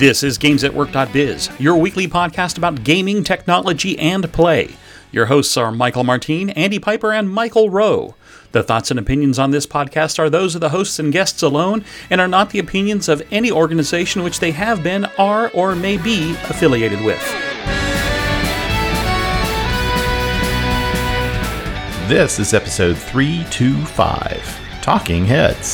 This is GamesAtWork.biz, your weekly podcast about gaming, technology, and play. Your hosts are Michael Martin, Andy Piper, and Michael Rowe. The thoughts and opinions on this podcast are those of the hosts and guests alone and are not the opinions of any organization which they have been, are, or may be affiliated with. This is episode 325, Talking Heads.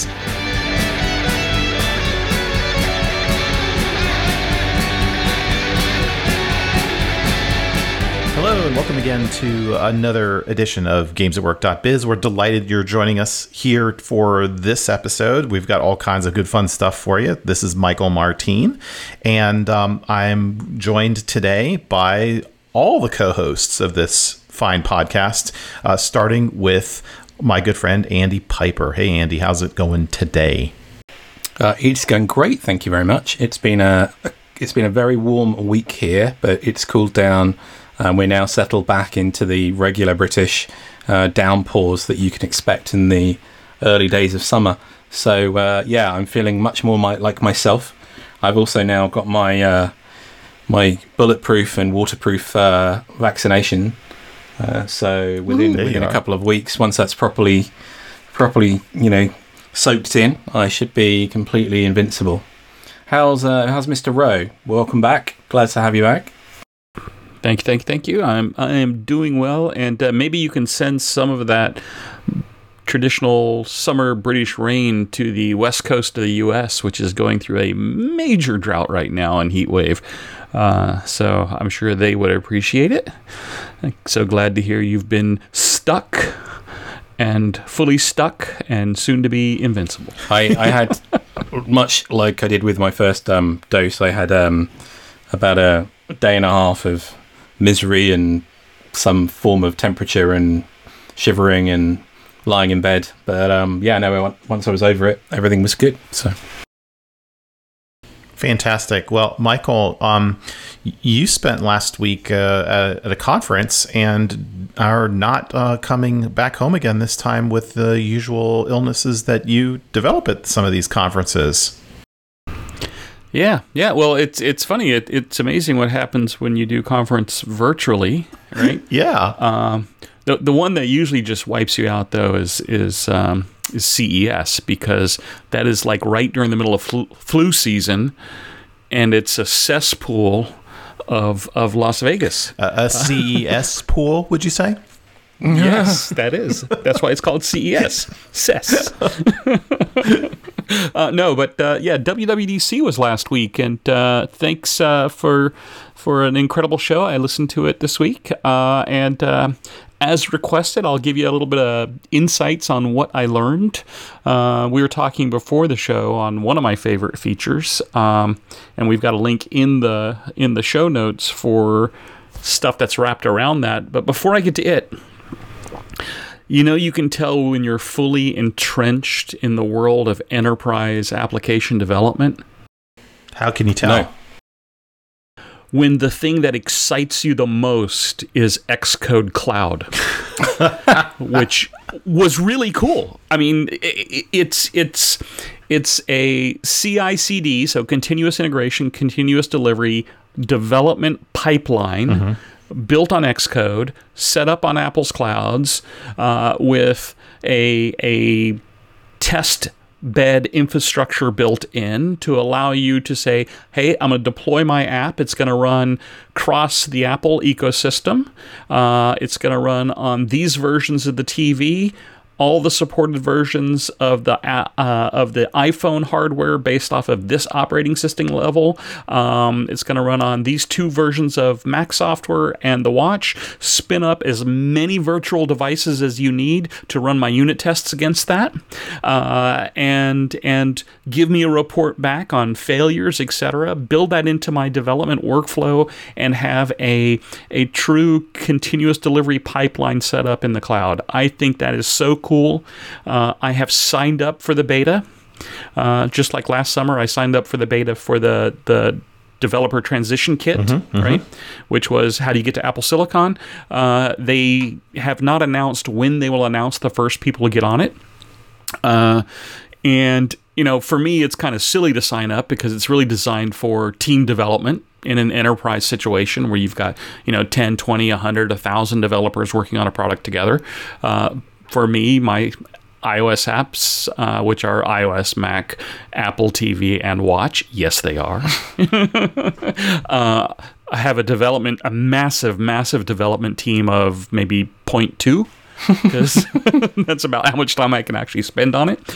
Hello and welcome again to another edition of GamesAtWork.biz. We're delighted you're joining us here for this episode. We've got all kinds of good fun stuff for you. This is Michael Martin, and I'm joined today by all the co-hosts of this fine podcast, starting with my good friend Andy Piper. Hey Andy, how's it going today? It's going great, thank you very much. It's been a very warm week here, but it's cooled down. We're now settled back into the regular British downpours that you can expect in the early days of summer. So I'm feeling much more like myself. I've also now got my my bulletproof and waterproof vaccination. So within a couple of weeks, once that's properly soaked in, I should be completely invincible. How's Mr. Rowe? Welcome back. Glad to have you back. Thank you. I am doing well, and maybe you can send some of that traditional summer British rain to the west coast of the U.S., which is going through a major drought right now and heat wave. So I'm sure they would appreciate it. I'm so glad to hear you've been stuck and fully stuck and soon to be invincible. I had, much like I did with my first dose, I had about a day and a half of misery and some form of temperature and shivering and lying in bed. But once I was over it, everything was good. So fantastic. Well, Michael, you spent last week at a conference and are not coming back home again this time with the usual illnesses that you develop at some of these conferences. Yeah. Well, it's funny. It's amazing what happens when you do conference virtually, right? Yeah. The one that usually just wipes you out though is CES, because that is like right during the middle of flu season, and it's a cesspool of Las Vegas. A CES pool, would you say? Yes, that is. That's why it's called CES. CES. WWDC was last week, and thanks for an incredible show. I listened to it this week, and as requested, I'll give you a little bit of insights on what I learned. We were talking before the show on one of my favorite features, and we've got a link in the show notes for stuff that's wrapped around that. But before I get to it, you can tell when you're fully entrenched in the world of enterprise application development. How can you tell? No. When the thing that excites you the most is Xcode Cloud, which was really cool. I mean, it's a CI/CD, so continuous integration, continuous delivery development pipeline. Mm-hmm. Built on Xcode, set up on Apple's clouds, with a test bed infrastructure built in to allow you to say, hey, I'm going to deploy my app. It's going to run across the Apple ecosystem. It's going to run on these versions of the TV, all the supported versions of the iPhone hardware based off of this operating system level. It's going to run on these two versions of Mac software and the watch. Spin up as many virtual devices as you need to run my unit tests against that, and give me a report back on failures, etc. Build that into my development workflow and have a true continuous delivery pipeline set up in the cloud. I think that is so cool. I have signed up for the beta. Just like last summer, I signed up for the beta for the developer transition kit, right? Which was how do you get to Apple Silicon. They have not announced when they will announce the first people to get on it. And, for me, it's kind of silly to sign up because it's really designed for team development in an enterprise situation where you've got, 10, 20, 100, 1,000 developers working on a product together. For me, my iOS apps, which are iOS, Mac, Apple TV, and Watch. Yes, they are. I have a massive development team of maybe 0.2, because that's about how much time I can actually spend on it.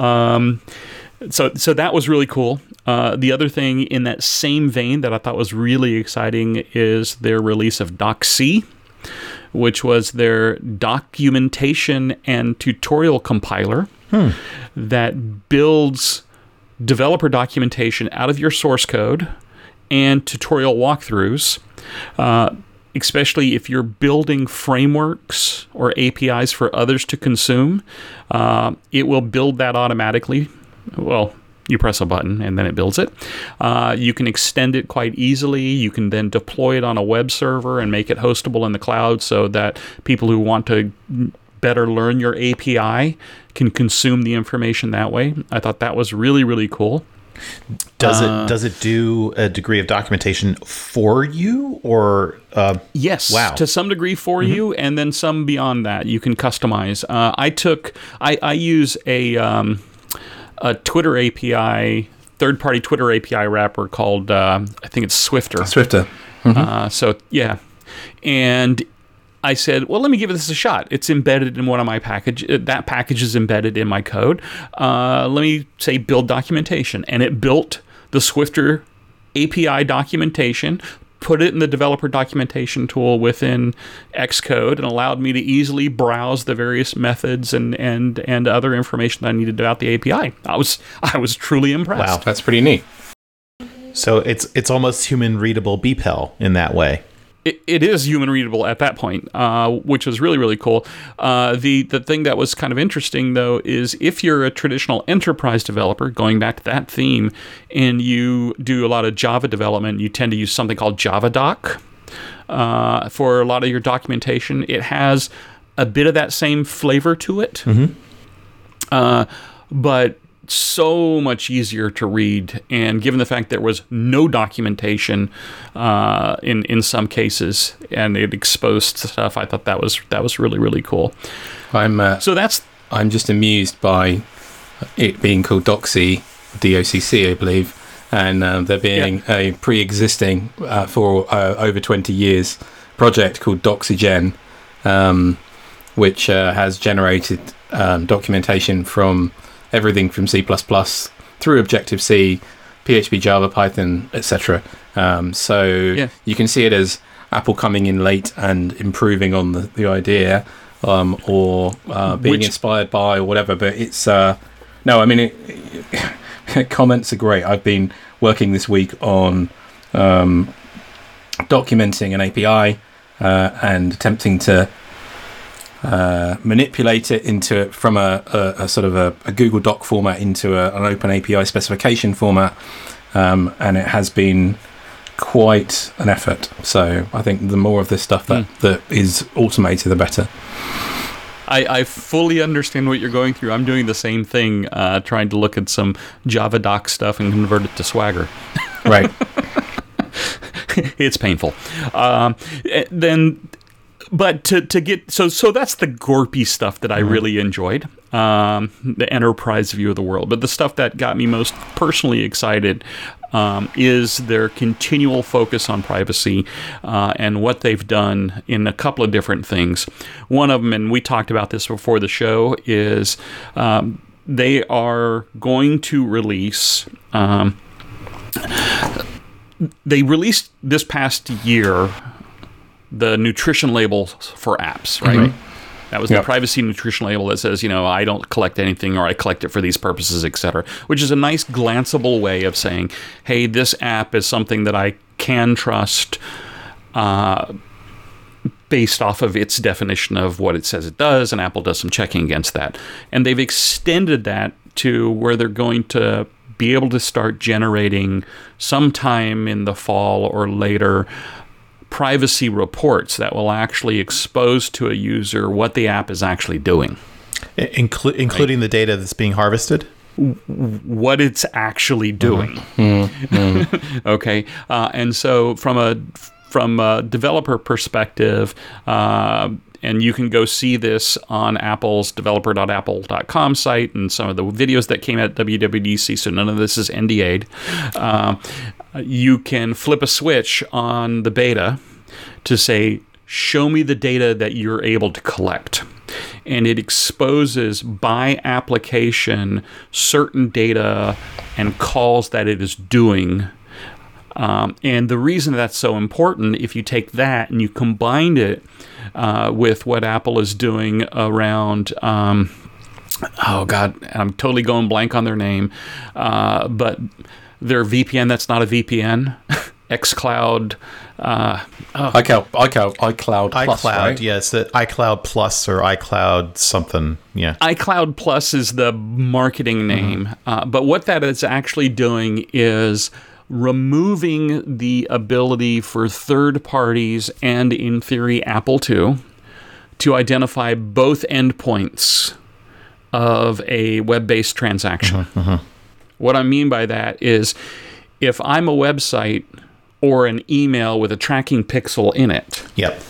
So that was really cool. The other thing in that same vein that I thought was really exciting is their release of DocC, which was their documentation and tutorial compiler that builds developer documentation out of your source code and tutorial walkthroughs, especially if you're building frameworks or APIs for others to consume. It will build that automatically. Well, you press a button and then it builds it. You can extend it quite easily. You can then deploy it on a web server and make it hostable in the cloud so that people who want to better learn your API can consume the information that way. I thought that was really, really cool. Does it do a degree of documentation for you, or yes, wow, to some degree for you, and then some beyond that you can customize. I use a Twitter API, third-party Twitter API wrapper called I think it's Swifter. So yeah, and I said, well, let me give this a shot. It's embedded in one of my package. That package is embedded in my code. Let me say build documentation. And it built the Swifter API documentation, put it in the developer documentation tool within Xcode, and allowed me to easily browse the various methods and other information that I needed about the API. I was truly impressed. Wow, that's pretty neat. So it's almost human readable BPEL in that way. It is human readable at that point, which was really, really cool. The thing that was kind of interesting, though, is if you're a traditional enterprise developer, going back to that theme, and you do a lot of Java development, you tend to use something called JavaDoc for a lot of your documentation. It has a bit of that same flavor to it, but so much easier to read, and given the fact there was no documentation in some cases, and it exposed stuff, I thought that was really, really cool. I'm just amused by it being called DocC, DOCC, I believe, and there being a pre-existing for over 20 years project called Doxygen, which has generated documentation from everything from C++ through Objective-C, PHP, Java, Python, etc. You can see it as Apple coming in late and improving on the idea, or being inspired by or whatever. But it's comments are great. I've been working this week on documenting an API and attempting to manipulate it from a sort of a Google Doc format into an Open API specification format, and it has been quite an effort. So I think the more of this stuff that is automated, the better. I fully understand what you're going through. I'm doing the same thing, trying to look at some JavaDoc stuff and convert it to Swagger. Right. It's painful. But to get so that's the gorpy stuff that I really enjoyed, the enterprise view of the world. But the stuff that got me most personally excited is their continual focus on privacy and what they've done in a couple of different things. One of them, and we talked about this before the show, is they are going to release. They released this past year the nutrition labels for apps, right? Mm-hmm. That was the privacy nutrition label that says, I don't collect anything, or I collect it for these purposes, etc., which is a nice glanceable way of saying, hey, this app is something that I can trust based off of its definition of what it says it does, and Apple does some checking against that. And they've extended that to where they're going to be able to start generating sometime in the fall or later privacy reports that will actually expose to a user what the app is actually doing. Including the data that's being harvested? what it's actually doing. Okay, and so from a developer perspective, and you can go see this on Apple's developer.apple.com site and some of the videos that came at WWDC, so none of this is NDA'd. You can flip a switch on the beta to say, show me the data that you're able to collect. And it exposes by application certain data and calls that it is doing. And the reason that's so important, if you take that and you combine it with what Apple is doing around, oh God, I'm totally going blank on their name, but their VPN that's not a VPN, xCloud. iCloud Plus, right? Yeah, it's the iCloud Plus or iCloud something. Yeah, iCloud Plus is the marketing name, but what that is actually doing is removing the ability for third parties and, in theory, Apple too, to identify both endpoints of a web-based transaction. What I mean by that is, if I'm a website or an email with a tracking pixel in it,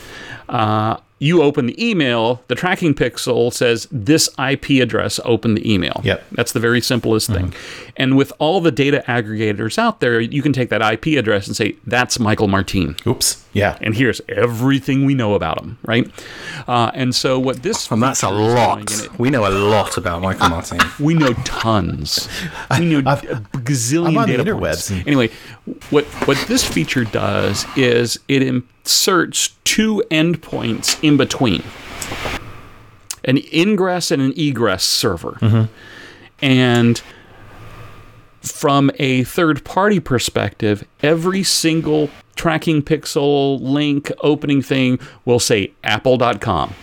you open the email, the tracking pixel says this IP address, open the email. That's the very simplest thing. And with all the data aggregators out there, you can take that IP address and say, that's Michael Martin. Oops. Yeah. And here's everything we know about him, right? And so what this... And that's a lot. We know a lot about Michael Martin. We know tons. We know a gazillion data points. Anyway, what this feature does is it inserts two endpoints in between. An ingress and an egress server. And from a third-party perspective, every single tracking pixel, link, opening thing will say apple.com.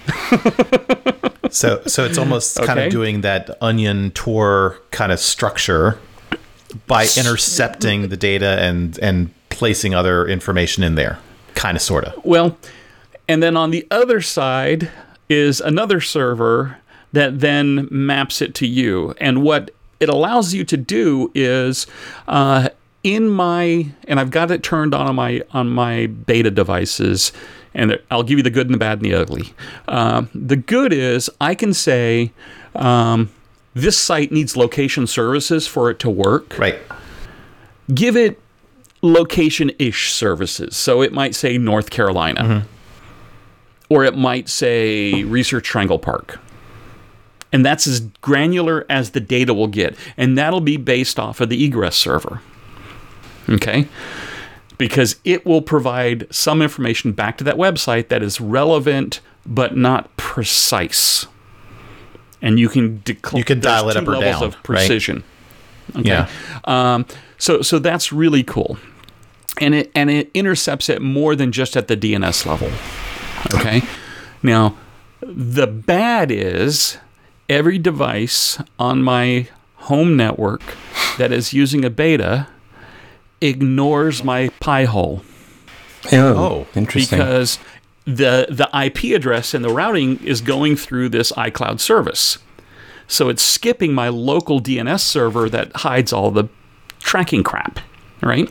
So it's almost kind of doing that onion Tor kind of structure by intercepting the data and placing other information in there. Kind of, sort of. Well, and then on the other side is another server that then maps it to you. And what it allows you to do is, and I've got it turned on my beta devices, and I'll give you the good and the bad and the ugly. The good is I can say, this site needs location services for it to work. Right. Give it location-ish services. So it might say North Carolina. Or it might say Research Triangle Park. And that's as granular as the data will get. And that'll be based off of the egress server. Okay? Because it will provide some information back to that website that is relevant but not precise. And you can dial it up or down of precision. Right? Okay? Yeah. So that's really cool. And it intercepts it more than just at the DNS level. Okay? Now, the bad is every device on my home network that is using a beta ignores my Pi-hole. Oh, interesting. Because the IP address and the routing is going through this iCloud service. So it's skipping my local DNS server that hides all the tracking crap, right?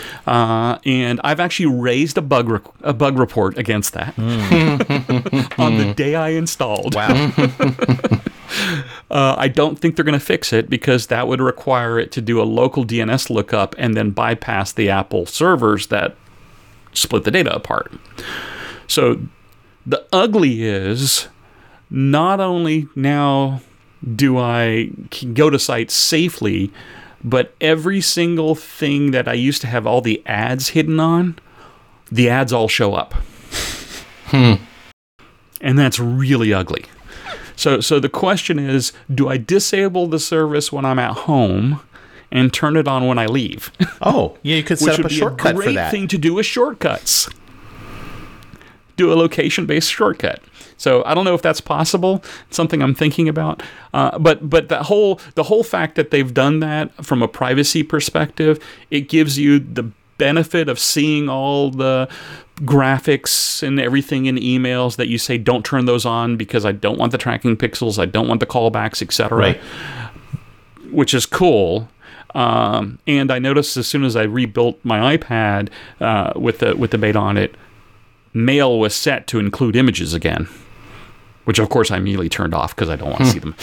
And I've actually raised a bug report against that on the day I installed. Wow. I don't think they're going to fix it because that would require it to do a local DNS lookup and then bypass the Apple servers that split the data apart. So the ugly is not only now do I go to sites safely, but every single thing that I used to have all the ads hidden on, the ads all show up. And that's really ugly. So the question is, do I disable the service when I'm at home and turn it on when I leave? Oh, yeah, you could set up a shortcut for that. Which would be a great thing to do with shortcuts. Do a location-based shortcut. So I don't know if that's possible. It's something I'm thinking about. But the whole fact that they've done that from a privacy perspective, it gives you the benefit of seeing all the graphics and everything in emails that you say don't turn those on because I don't want the tracking pixels, I don't want the callbacks, etc. Right. which is cool. And I noticed as soon as I rebuilt my iPad with the beta on it, Mail was set to include images again, which of course I immediately turned off because I don't want to see them.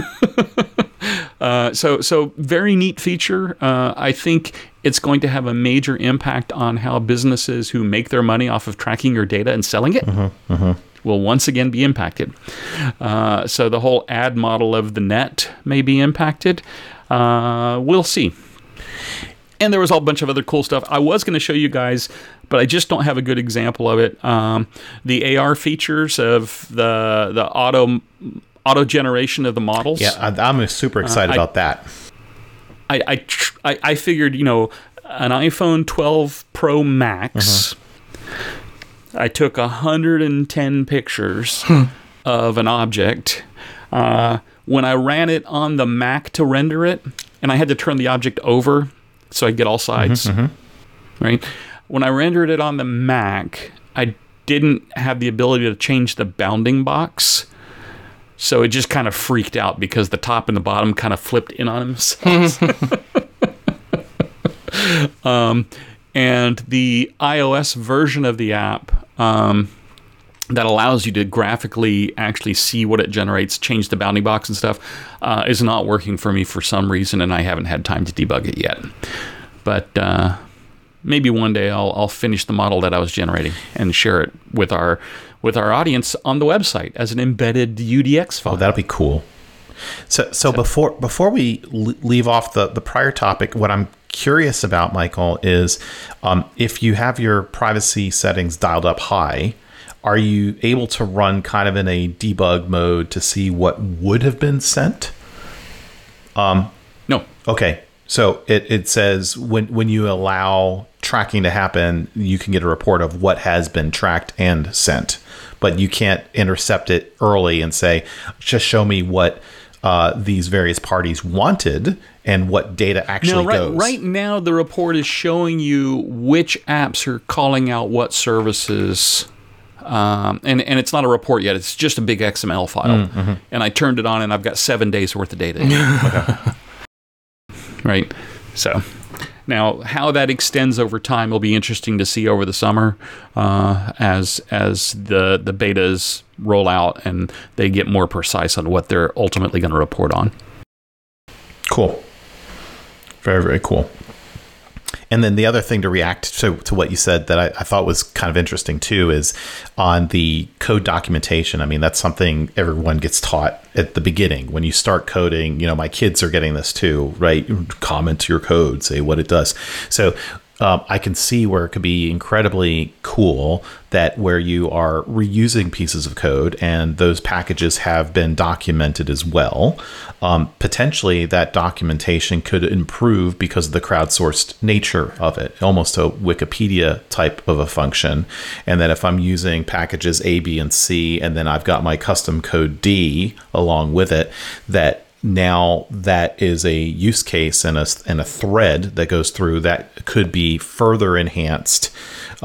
So very neat feature. I think it's going to have a major impact on how businesses who make their money off of tracking your data and selling it will once again be impacted. So the whole ad model of the net may be impacted. We'll see. And there was a whole bunch of other cool stuff. I was going to show you guys, but I just don't have a good example of it. The AR features of the auto generation of the models. Yeah, I'm super excited about that. I figured, an iPhone 12 Pro Max. I took 110 pictures of an object. When I ran it on the Mac to render it, and I had to turn the object over so I could get all sides, right? When I rendered it on the Mac, I didn't have the ability to change the bounding box. So it just kind of freaked out because the top and the bottom kind of flipped in on themselves. And the iOS version of the app that allows you to graphically actually see what it generates, change the bounding box and stuff, is not working for me for some reason, and I haven't had time to debug it yet. But maybe one day I'll finish the model that I was generating and share it with our audience on the website as an embedded UDX file. Oh, that'll be cool. So before we leave off the prior topic, what I'm curious about, Michael, is if you have your privacy settings dialed up high, are you able to run kind of in a debug mode to see what would have been sent? No. Okay. So it says when you allow tracking to happen, you can get a report of what has been tracked and sent, but you can't intercept it early and say, just show me what these various parties wanted and what data actually goes. Right now, the report is showing you which apps are calling out what services. And it's not a report yet. It's just a big XML file. And I turned it on, and I've got 7 days worth of data in it. Right? So now how that extends over time will be interesting to see over the summer as the betas roll out and they get more precise on what they're ultimately going to report on. Cool. Very, very cool. And then the other thing to react to what you said that I thought was kind of interesting too is on the code documentation. I mean, that's something everyone gets taught at the beginning. When you start coding, my kids are getting this too, right? Comment your code, say what it does. So I can see where it could be incredibly cool that where you are reusing pieces of code and those packages have been documented as well. Potentially that documentation could improve because of the crowdsourced nature of it, almost a Wikipedia type of a function. And that if I'm using packages A, B, and C, and then I've got my custom code D along with it, that now that is a use case and a thread that goes through that could be further enhanced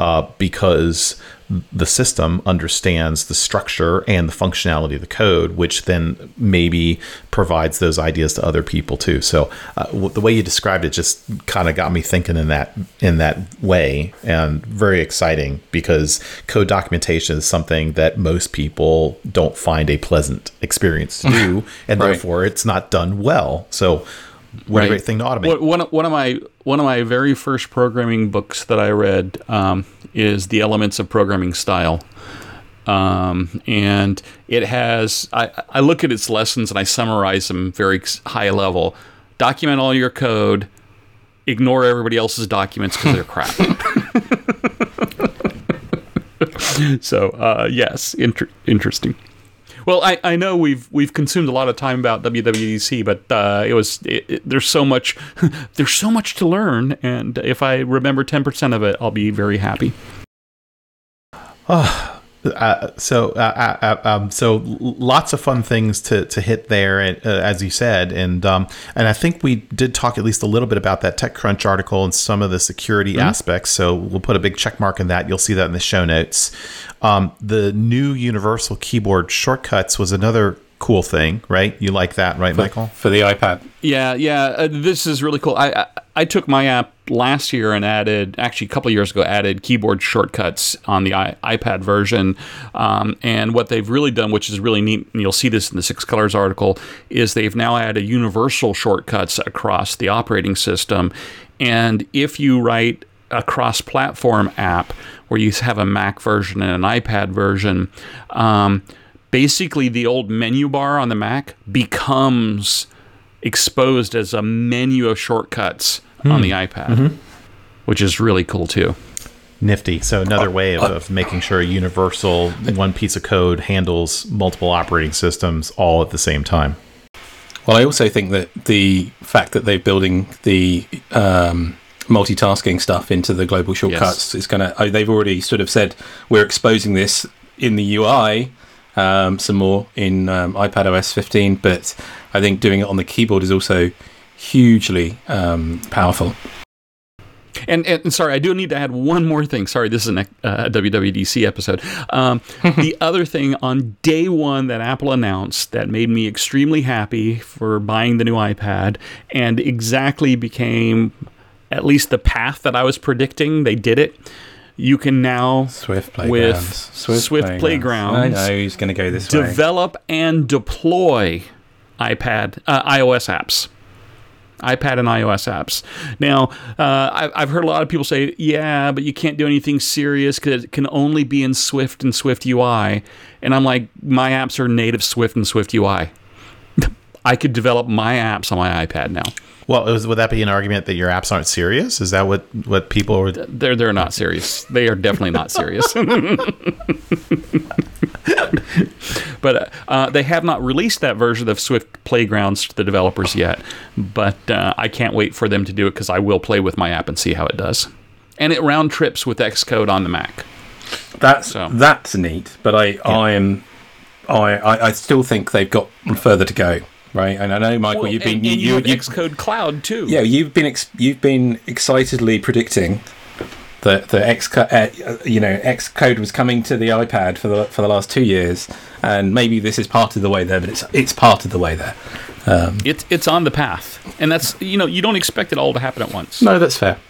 because the system understands the structure and the functionality of the code, which then maybe provides those ideas to other people too. So the way you described it just kind of got me thinking in that way, and very exciting because code documentation is something that most people don't find a pleasant experience to do, and right. Therefore it's not done well. So what a great thing to automate. One of my very first programming books that I read is The Elements of Programming Style. And it has, I look at its lessons and I summarize them very high level. Document all your code, ignore everybody else's documents because they're crap. So, yes, interesting. Well, I know we've consumed a lot of time about WWDC, but there's so much to learn, and if I remember 10% of it, I'll be very happy. So lots of fun things to hit there, as you said, and I think we did talk at least a little bit about that TechCrunch article and some of the security aspects. So we'll put a big check mark in that. You'll see that in the show notes. The new universal keyboard shortcuts was another cool thing, right? You like that, right, Michael? For the iPad. Yeah. This is really cool. I took my app last year and actually a couple of years ago, added keyboard shortcuts on the iPad version. And what they've really done, which is really neat, and you'll see this in the Six Colors article, is they've now added universal shortcuts across the operating system. And if you write a cross-platform app where you have a Mac version and an iPad version, basically the old menu bar on the Mac becomes exposed as a menu of shortcuts on the iPad, which is really cool too. Nifty. So another way of making sure a universal one piece of code handles multiple operating systems all at the same time. Well, I also think that the fact that they're building the multitasking stuff into the global shortcuts is going to... They've already sort of said, we're exposing this in the UI, some more in iPad OS 15, but I think doing it on the keyboard is also hugely powerful. And sorry, I do need to add one more thing. Sorry, this is a WWDC episode. The other thing on day one that Apple announced that made me extremely happy for buying the new iPad and exactly became at least the path that I was predicting, they did it. You can now, Swift Playgrounds. I know he's going to go this way. Develop and deploy iOS apps. iPad and iOS apps. Now, I've heard a lot of people say, yeah, but you can't do anything serious because it can only be in Swift and Swift UI. And I'm like, my apps are native Swift and Swift UI. I could develop my apps on my iPad now. Well, would that be an argument that your apps aren't serious? Is that what people were... They're not serious. They are definitely not serious. But they have not released that version of Swift Playgrounds to the developers yet. But I can't wait for them to do it because I will play with my app and see how it does. And it round trips with Xcode on the Mac. That's neat. But I still think they've got further to go. Right, and I know, Michael, you've been you have Xcode Cloud too. Yeah, you've been excitedly predicting that the Xcode was coming to the iPad for the last 2 years, and maybe this is part of the way there, but it's part of the way there. It's on the path, and that's you don't expect it all to happen at once. No, that's fair.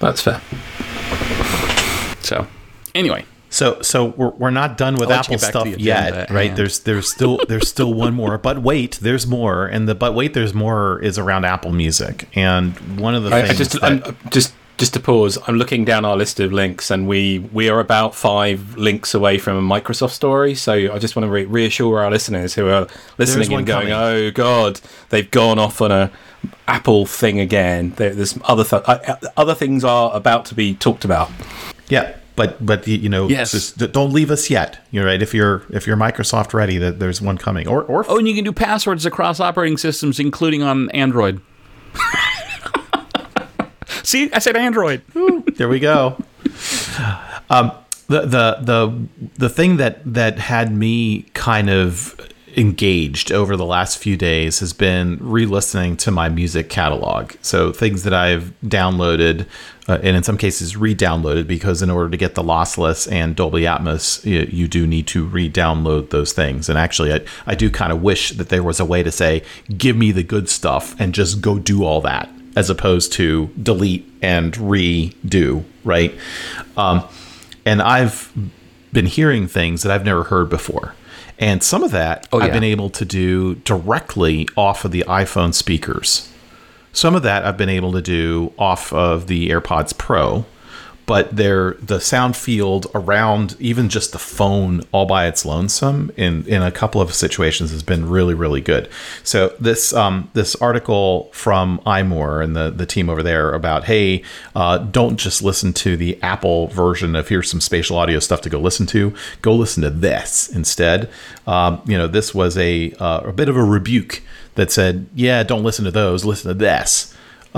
So, anyway. So we're not done with Apple stuff yet, right? There's still one more, but wait, there's more, and there's more is around Apple Music, and one of the things. Just to pause, I'm looking down our list of links, and we are about 5 links away from a Microsoft story. So I just want to reassure our listeners who are listening and going, "Oh God, they've gone off on a Apple thing again." There's other things are about to be talked about. Yeah. But yes. Just don't leave us yet. You're right. If you're Microsoft ready, that there's one coming. And you can do passwords across operating systems, including on Android. See, I said Android. There we go. The thing that had me kind of engaged over the last few days has been re-listening to my music catalog. So things that I've downloaded and in some cases re-downloaded, because in order to get the lossless and Dolby Atmos, you do need to re-download those things. And actually, I do kind of wish that there was a way to say, give me the good stuff and just go do all that, as opposed to delete and redo, right? And I've been hearing things that I've never heard before. And some of that I've been able to do directly off of the iPhone speakers. Some of that I've been able to do off of the AirPods Pro, but the sound field around even just the phone all by its lonesome in a couple of situations has been really, really good. So this article from iMore and the team over there about, hey, don't just listen to the Apple version of here's some spatial audio stuff to go listen to to this instead. This was a bit of a rebuke that said, yeah, don't listen to those, listen to this.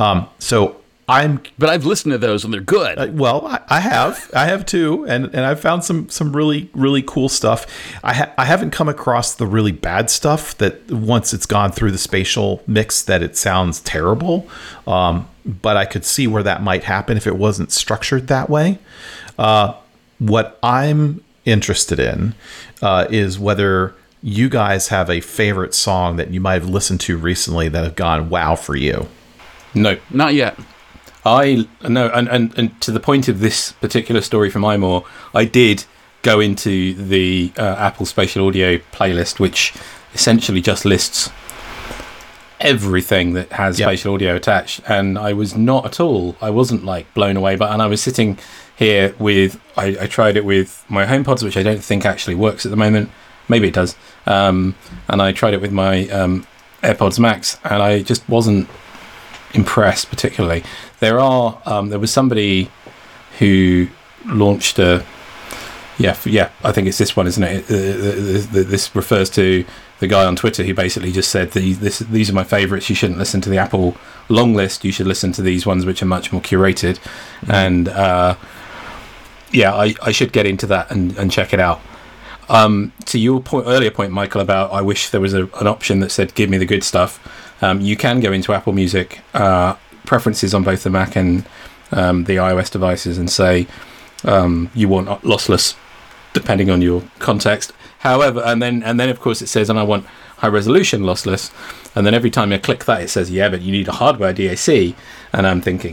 But I've listened to those and they're good. I have too, and I've found some really, really cool stuff. I haven't come across the really bad stuff that once it's gone through the spatial mix that it sounds terrible. But I could see where that might happen if it wasn't structured that way. What I'm interested in is whether you guys have a favorite song that you might have listened to recently that have gone wow for you. No. Not yet. I no, and to the point of this particular story from iMore, I did go into the Apple Spatial Audio playlist, which essentially just lists everything that has spatial audio attached, and I was not at all. I wasn't like blown away, and I was sitting here with. I tried it with my HomePods, which I don't think actually works at the moment. Maybe it does. And I tried it with my AirPods Max, and I just wasn't impressed particularly. There was somebody who launched a I think it's this one, isn't it? This refers to the guy on Twitter who basically just said these are my favorites. You shouldn't listen to the Apple long list. You should listen to these ones which are much more curated. And I should get into that and check it out. To your earlier point, Michael, about I wish there was an option that said give me the good stuff. You can go into Apple Music preferences on both the Mac and the iOS devices and say you want lossless depending on your context. However, and then of course it says, and I want high resolution lossless. And then every time you click that, it says, but you need a hardware DAC. And I'm thinking,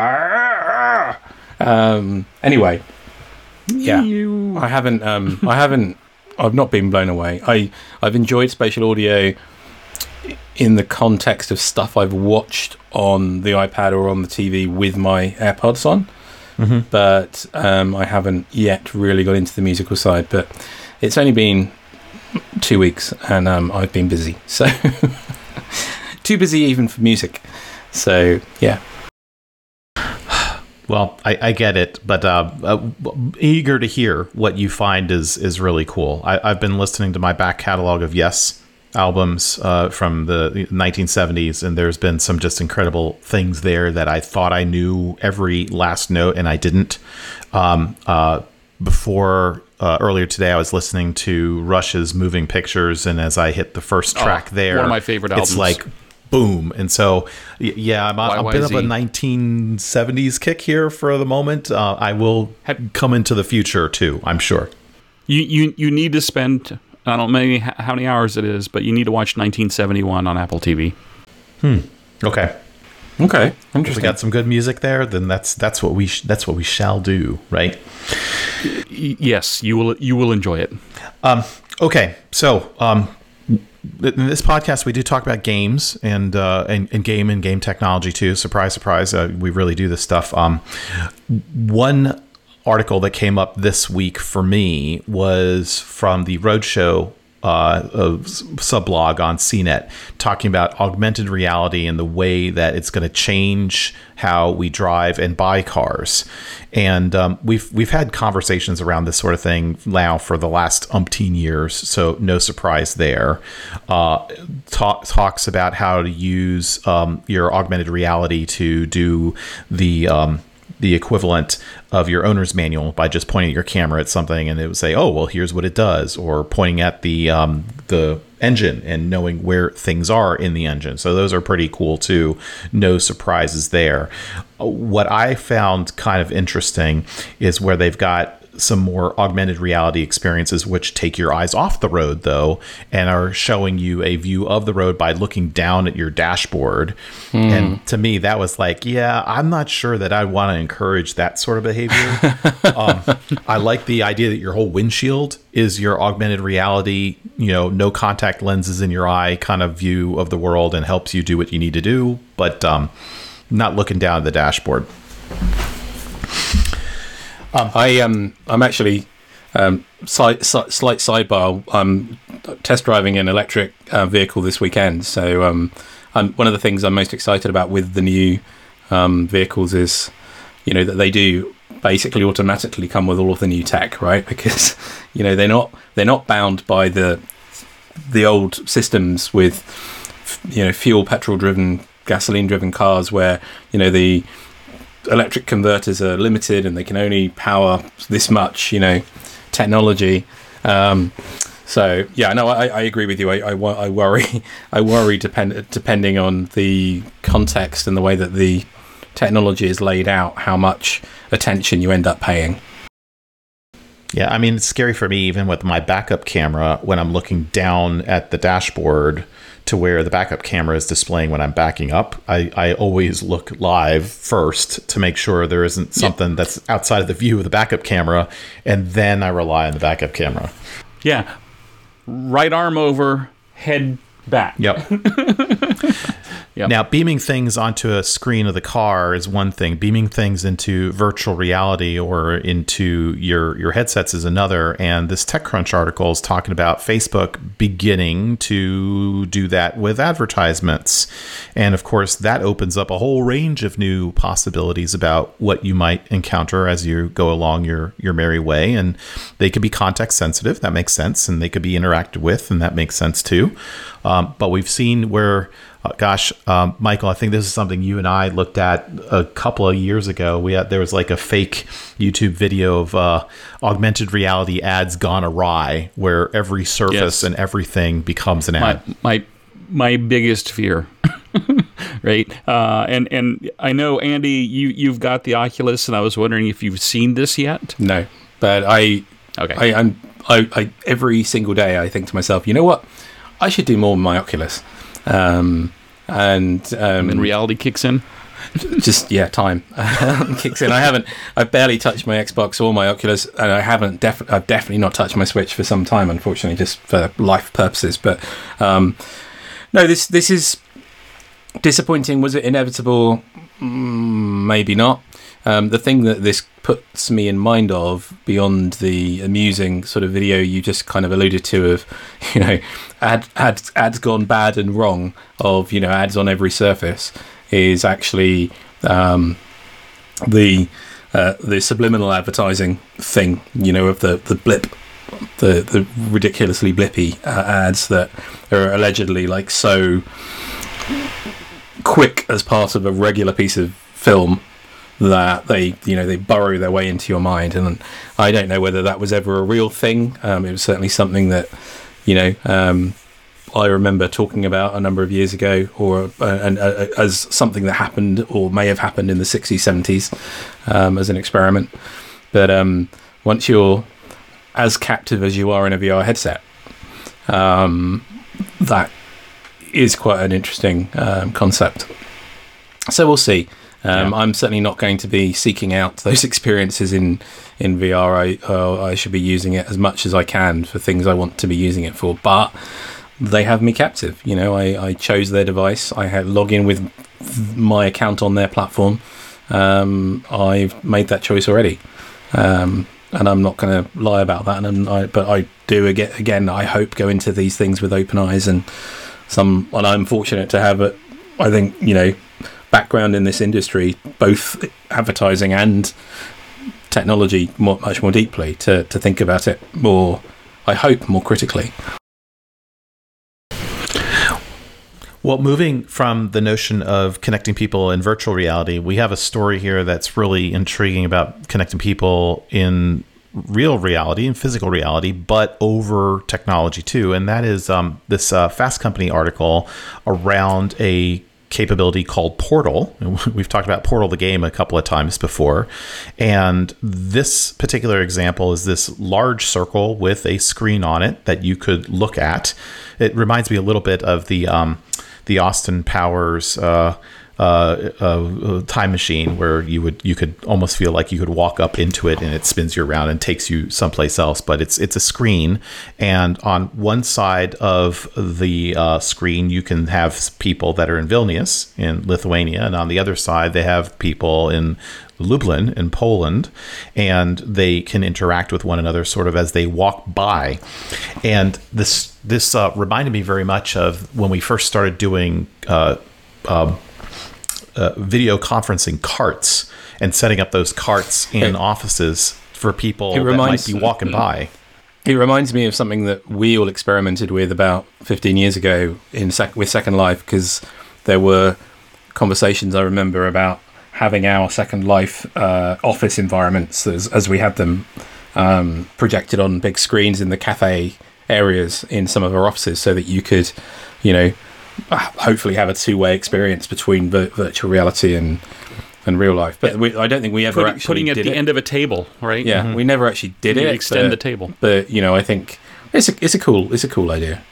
anyway, I haven't. I've not been blown away. I've enjoyed spatial audio in the context of stuff I've watched on the iPad or on the TV with my AirPods on. Mm-hmm. But I haven't yet really got into the musical side. But it's only been 2 weeks, and I've been busy. So too busy even for music. So yeah. Well, I get it, but eager to hear what you find is really cool. I've been listening to my back catalog of Yes albums from the 1970s, and there's been some just incredible things there that I thought I knew every last note, and I didn't. Before earlier today, I was listening to Rush's Moving Pictures, and as I hit the first track there, one of my favorite albums. It's like boom. And so, I'm a bit of a 1970s kick here for the moment. I will come into the future too, I'm sure. You need to spend, I don't know how many hours it is, but you need to watch 1971 on Apple TV. Okay. Interesting. If we got some good music there, then that's what we shall do, right? Yes, you will enjoy it. Okay. So, in this podcast, we do talk about games and game technology too. Surprise, surprise. We really do this stuff. One article that came up this week for me was from the Roadshow subblog on CNET, talking about augmented reality and the way that it's going to change how we drive and buy cars. And we've had conversations around this sort of thing now for the last umpteen years, so no surprise there. Talks about how to use your augmented reality to do the equivalent of your owner's manual by just pointing your camera at something, and it would say, "Oh, well, here's what it does," or pointing at the engine and knowing where things are in the engine. So those are pretty cool too. No surprises there. What I found kind of interesting is where they've got some more augmented reality experiences which take your eyes off the road though and are showing you a view of the road by looking down at your dashboard. And to me that was like, I'm not sure that I want to encourage that sort of behavior. I like the idea that your whole windshield is your augmented reality, no contact lenses in your eye kind of view of the world and helps you do what you need to do, but not looking down at the dashboard. I'm actually slight sidebar. I'm test driving an electric vehicle this weekend. So one of the things I'm most excited about with the new vehicles is, that they do basically automatically come with all of the new tech, right? Because they're not bound by the old systems with fuel, petrol driven, gasoline driven cars where the electric converters are limited and they can only power this much, technology. So yeah, no, I agree with you. I worry depending on the context and the way that the technology is laid out, how much attention you end up paying. Yeah, I mean, it's scary for me even with my backup camera when I'm looking down at the dashboard to where the backup camera is displaying when I'm backing up. I always look live first to make sure there isn't something that's outside of the view of the backup camera, and then I rely on the backup camera. Yeah. Right arm over, head back. Yep. Yep. Now, beaming things onto a screen of the car is one thing. Beaming things into virtual reality or into your headsets is another. And this TechCrunch article is talking about Facebook beginning to do that with advertisements. And of course, that opens up a whole range of new possibilities about what you might encounter as you go along your merry way. And they could be context sensitive. That makes sense. And they could be interacted with. And that makes sense too. But we've seen where... Michael, I think this is something you and I looked at a couple of years ago. There was like a fake YouTube video of augmented reality ads gone awry, where every surface and everything becomes an ad. My biggest fear, right? And I know, Andy, you've got the Oculus, and I was wondering if you've seen this yet. No, but I every single day I think to myself, you know what? I should do more with my Oculus. And reality kicks in. Just time kicks in. I've barely touched my Xbox or my Oculus, and I've definitely not touched my Switch for some time, unfortunately, just for life purposes. But no, this is disappointing. Was it inevitable? Maybe not. The thing that this puts me in mind of, beyond the amusing sort of video you just kind of alluded to of, ads gone bad and wrong, of, ads on every surface, is actually the subliminal advertising thing, of the blip, the ridiculously blippy ads that are allegedly like so quick as part of a regular piece of film that they burrow their way into your mind. And I don't know whether that was ever a real thing. It was certainly something that I remember talking about a number of years ago, or as something that happened or may have happened in the 60s, 70s as an experiment. But once you're as captive as you are in a VR headset, that is quite an interesting concept. So we'll see. I'm certainly not going to be seeking out those experiences in VR. I should be using it as much as I can for things I want to be using it for. But they have me captive. I chose their device. I had log in with my account on their platform. I've made that choice already, and I'm not going to lie about that. But I do again. I hope go into these things with open eyes, and I'm fortunate to have it. I think background in this industry, both advertising and technology, much more deeply, to think about it more, I hope, more critically. Well, moving from the notion of connecting people in virtual reality, we have a story here that's really intriguing about connecting people in real reality and physical reality, but over technology too. And that is this Fast Company article around a capability called Portal. We've talked about Portal the game a couple of times before, and this particular example is this large circle with a screen on it that you could look at. It reminds me a little bit of the Austin Powers time machine, where you could almost feel like you could walk up into it and it spins you around and takes you someplace else. But it's a screen, and on one side of the screen you can have people that are in Vilnius in Lithuania, and on the other side they have people in Lublin in Poland, and they can interact with one another sort of as they walk by. And this reminded me very much of when we first started doing video conferencing carts and setting up those carts in offices for people that might be walking by. It reminds me of something that we all experimented with about 15 years ago with Second Life, because there were conversations I remember about having our Second Life office environments as we had them projected on big screens in the cafe areas in some of our offices, so that you could, hopefully have a two-way experience between virtual reality and than real life. But I don't think we ever actually putting it did at the end of a table, right? Yeah, we never actually did You it. extend the table. But I think it's a cool idea.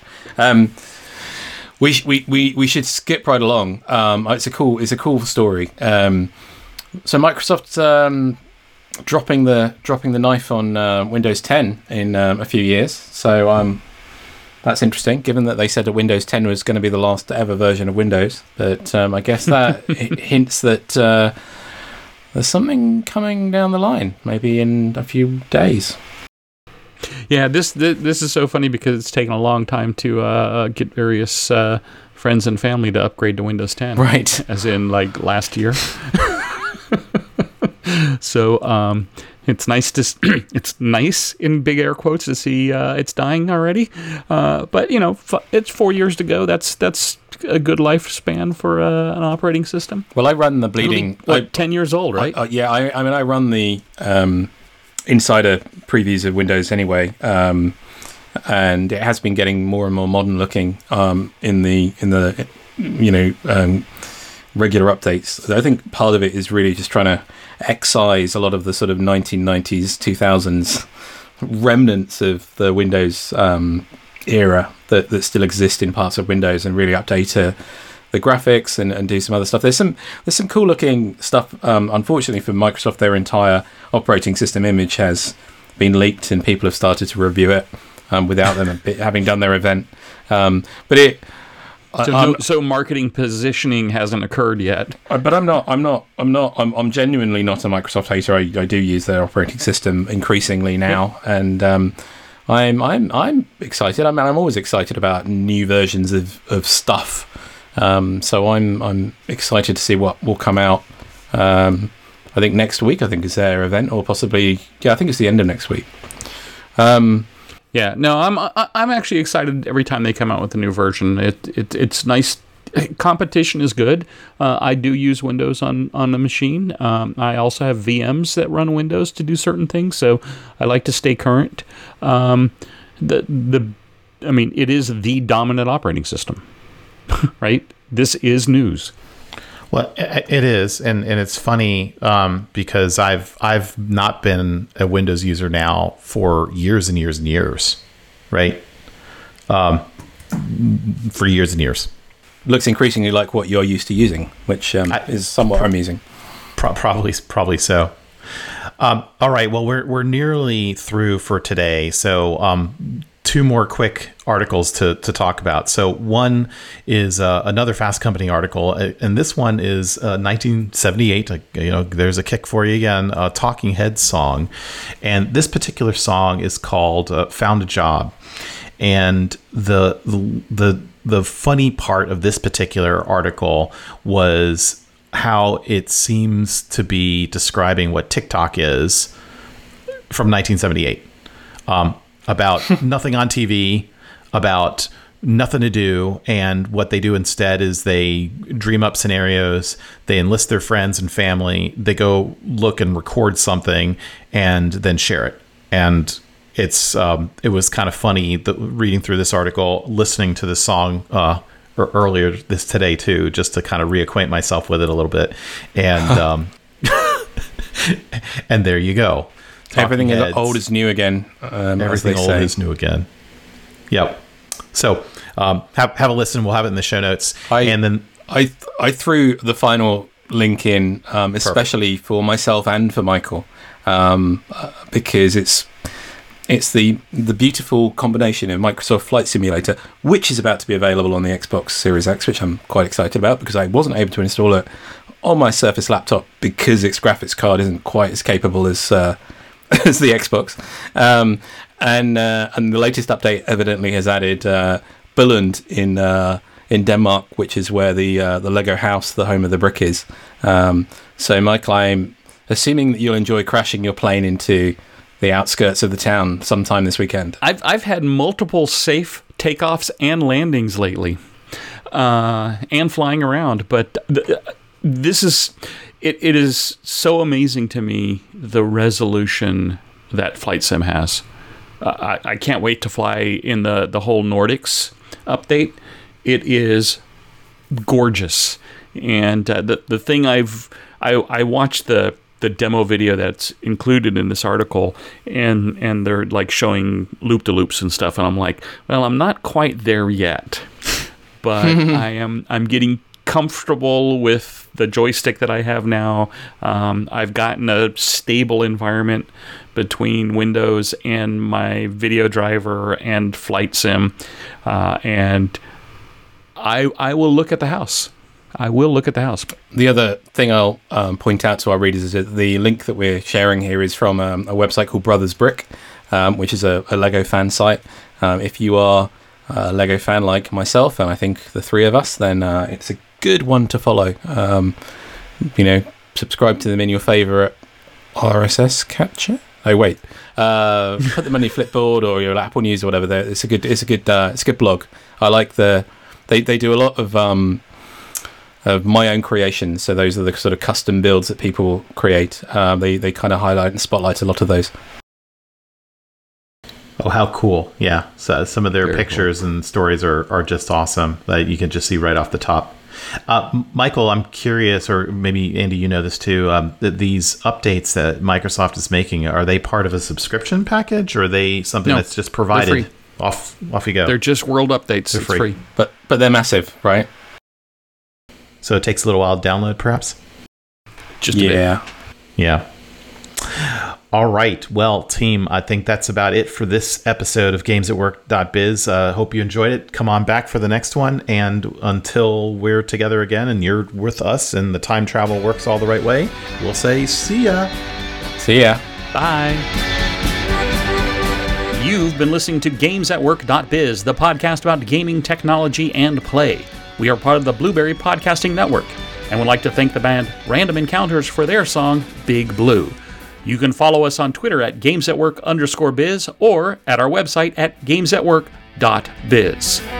We should skip right along. It's a cool story. So Microsoft dropping the knife on Windows 10 in a few years. So that's interesting, given that they said that Windows 10 was going to be the last ever version of Windows. But I guess that hints that there's something coming down the line, maybe in a few days. Yeah, this is so funny because it's taken a long time to get various friends and family to upgrade to Windows 10. Right. As in, like, last year. So it's nice it's nice in big air quotes to see it's dying already. But it's 4 years to go. That's a good lifespan for an operating system. Well, I run the bleeding. 10 years old, right? I run the insider previews of Windows anyway, and it has been getting more and more modern looking in the regular updates. So I think part of it is really just trying to excise a lot of the sort of 1990s, 2000s remnants of the Windows era that still exist in parts of Windows, and really update the graphics and do some other stuff. There's some cool looking stuff. Unfortunately for Microsoft, their entire operating system image has been leaked, and people have started to review it without them having done their event. But it. So marketing positioning hasn't occurred yet. But I'm genuinely not a Microsoft hater. I do use their operating system increasingly now, and I'm excited. I mean, I'm always excited about new versions of stuff. So I'm excited to see what will come out. I think next week, is their event, or possibly, I think it's the end of next week. Yeah, no, I'm actually excited every time they come out with a new version. It's nice. Competition is good. I do use Windows on the machine. I also have VMs that run Windows to do certain things, so I like to stay current. It is the dominant operating system, right? This is news. Well, it is, and it's funny because I've not been a Windows user now for years and years and years, right? For years and years. Looks increasingly like what you're used to using, which is somewhat amusing. Probably so. All right. Well, we're nearly through for today, so two more quick articles to talk about. So one is another Fast Company article, and this one is 1978. There's a kick for you again. A Talking Heads song, and this particular song is called "Found a Job." And the funny part of this particular article was how it seems to be describing what TikTok is from 1978. About nothing on TV, about nothing to do, and what they do instead is they dream up scenarios, they enlist their friends and family, they go look and record something, and then share it. And it was kind of funny reading through this article, listening to this song earlier today too, just to kind of reacquaint myself with it a little bit, and and there you go. Everything is old is new again. Everything old is new again. Yep. So have a listen. We'll have it in the show notes. And then I threw the final link in, especially for myself and for Michael, because it's the beautiful combination of Microsoft Flight Simulator, which is about to be available on the Xbox Series X, which I'm quite excited about because I wasn't able to install it on my Surface laptop because its graphics card isn't quite as capable as the Xbox, and the latest update evidently has added Billund in Denmark, which is where the Lego house, the home of the brick, is. So, Michael, I'm assuming that you'll enjoy crashing your plane into the outskirts of the town sometime this weekend. I've had multiple safe takeoffs and landings lately, and flying around, but this is. It is so amazing to me, the resolution that Flight Sim has. I can't wait to fly in the whole Nordics update. It is gorgeous. And the thing I've I watched the demo video that's included in this article, and they're like showing loop-de-loops and stuff, and I'm like, well, I'm not quite there yet, but I'm getting comfortable with the joystick that I have now. I've gotten a stable environment between Windows and my video driver and Flight Sim, and I will look at the house. I will look at the house. The other thing I'll point out to our readers is that the link that we're sharing here is from a website called Brothers Brick, which is a Lego fan site. If you are a Lego fan like myself, and I think the three of us, then it's a good one to follow. Subscribe to them in your favourite RSS catcher. Oh wait, put them on your Flipboard or your Apple News or whatever. It's a good blog. I like they do a lot of my own creations. So those are the sort of custom builds that people create. They kind of highlight and spotlight a lot of those. Oh, how cool. Yeah. So some of their Very pictures and stories are just awesome that you can just see right off the top. Michael, I'm curious, or maybe Andy, you know this too, that these updates that Microsoft is making, are they part of a subscription package, or are they something that's just provided? Free. Off you go. They're just world updates. They're It's free. But they're massive, right? So it takes a little while to download, perhaps? Just a bit. Yeah. All right. Well, team, I think that's about it for this episode of GamesAtWork.biz. Hope you enjoyed it. Come on back for the next one. And until we're together again and you're with us and the time travel works all the right way, we'll say see ya. See ya. Bye. You've been listening to GamesAtWork.biz, the podcast about gaming, technology, and play. We are part of the Blueberry Podcasting Network, and would like to thank the band Random Encounters for their song, Big Blue. You can follow us on Twitter at GamesAtWork_biz or at our website at GamesAtWork.biz.